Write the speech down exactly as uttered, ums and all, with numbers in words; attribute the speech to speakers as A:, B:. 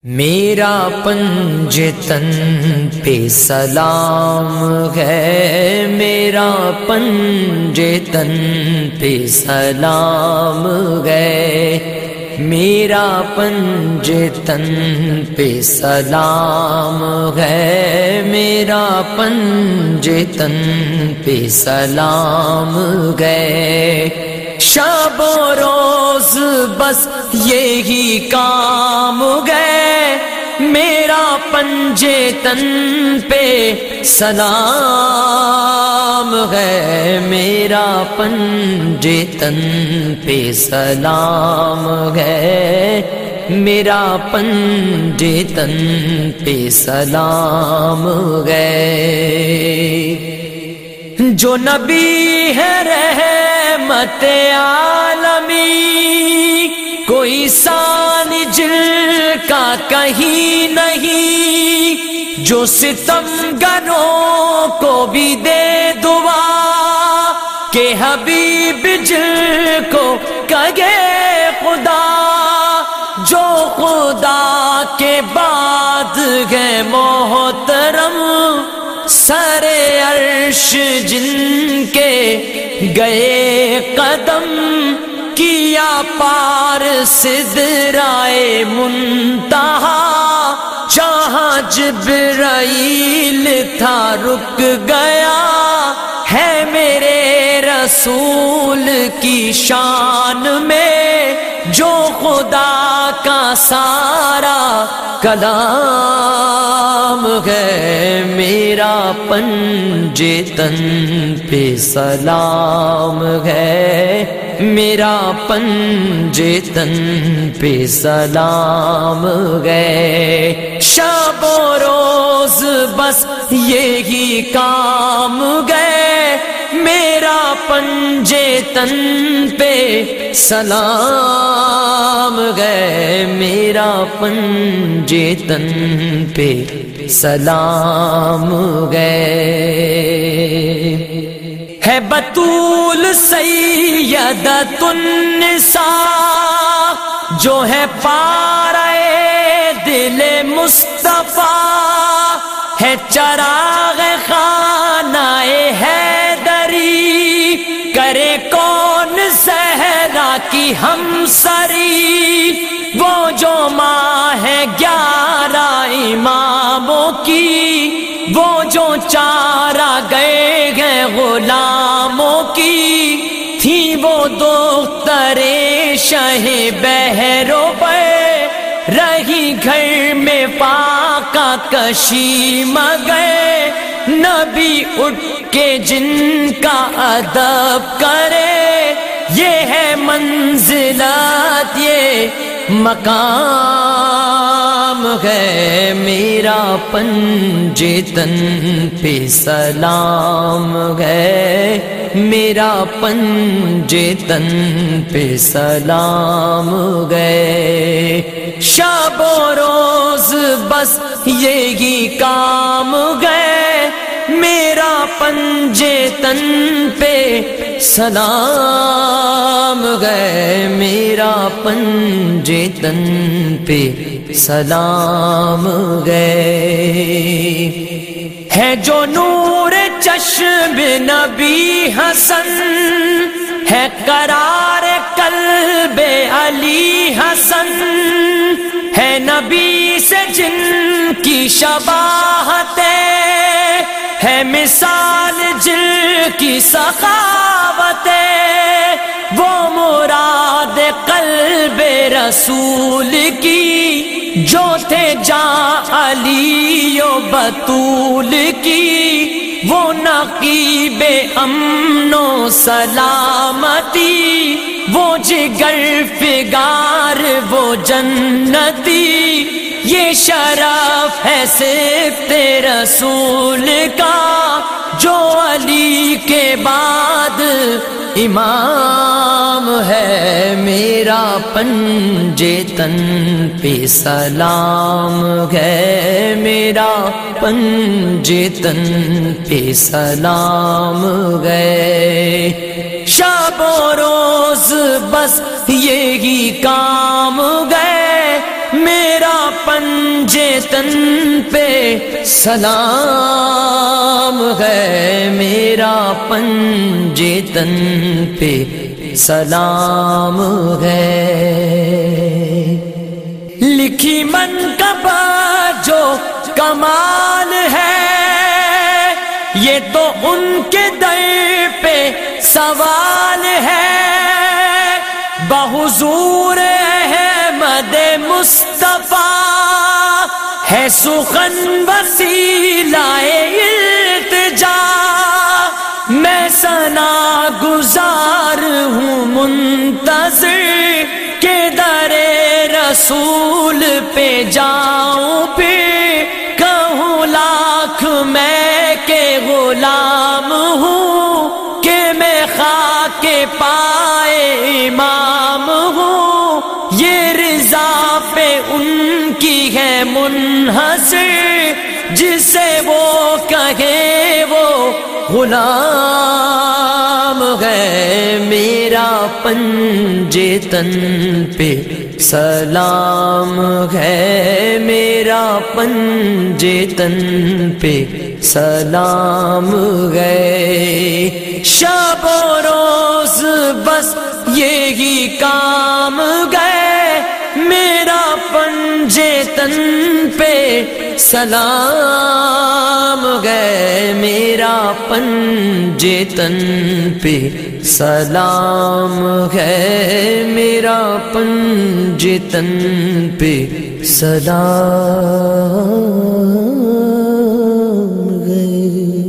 A: میرا پنجے تن پہ سلام ہے، میرا پنجے تن پہ سلام ہے، میرا پنجے تن پہ سلام ہے، میرا پنجے تن پہ سلام ہے۔ شب و روز بس یہی کام گئے، میرا پنجے تن پہ سلام ہے، میرا پنجے تن پہ سلام ہے، میرا پنجے تن پہ سلام ہے۔ جو نبی ہے رحمت عالمی، کوئی سان جل کا کہیں نہیں، جو ستمگروں کو بھی دے دعا کہ حبیب جل کو کہے خدا، جو خدا کے بعد ہے محترم، سر عرش جن کے گئے قدم، کیا پار سدرائے منتہا، جہاں جبرائیل تھا رک گیا، ہے میرے رسول کی شان میں جو خدا کا سارا کلام ہے، میرا پنجے تن پہ سلام ہے، میرا پنجے تن پہ سلام ہے۔ شب و روز بس یہی کام گئے، میرا پنجے تن پہ سلام ہے، میرا پنجے تن پہ سلام ہے۔ ہے بطول سیدۃ النساء، جو ہے پارے دل مصطفیٰ، ہے چراغ خانہ حیدری، کرے کون زہرا کی ہمسری، وہ جو ماں ہے گیارہ اماموں کی، وہ جو چارہ گئے گئے غلاموں کی، تھی وہ دختر شہ بحرو پہ، رہی گھر میں فاقہ کشی مگئے، نبی اٹھ کے جن کا ادب کرے، یہ ہے منزلت یہ مقام ہے، میرا پنجے تن پہ سلام ہے، میرا پنجے تن پہ سلام ہے۔ شب و روز بس یہی کام گئے، میرا پنجے تن پہ سلام ہے، میرا پنجے تن پہ سلام ہے۔ ہے جو نور چشم نبی حسن، ہے قرار قلب علی حسن، ہے نبی سے جن کی شباہت، ہے مثال جل کی سخاوت، وہ مراد قلب رسول کی، جو تھے جاں علی و بطول کی، وہ نقیب امن و سلامتی، وہ جگر فگار وہ جنتی، یہ شرف ہے صفت رسول کا، جو علی کے بعد امام ہے، میرا پنجے تن پہ سلام ہے، میرا پنجے تن پہ سلام ہے۔ شب و روز بس یہی کام گئے، میرا پن تن پہ سلام ہے، میرا پنجے تن پہ سلام ہے۔ لکھی منقبت جو کمال ہے، یہ تو ان کے در پہ سوال ہے۔ بحضور احمد مصطفیٰ ہے سخن وسیلہ التجا، میں ثنا گزار ہوں منتظر کہ در رسول پہ جاؤں، پھر کہوں لاکھ میں کہ غلام ہوں، کہ میں خاک پائے امام ہوں۔ یہ رضا پہ ان کی ہے منحصر، جسے وہ کہے وہ غلام ہے۔ میرا پنجے تن پہ سلام ہے، میرا پنجے تن پہ سلام ہے۔ شب و روز بس یہی کام گئے، میرا پنجے تن پہ سلام گئے، میرا پنجے تن پہ سلام ہے، میرا پنجے تن پہ سلام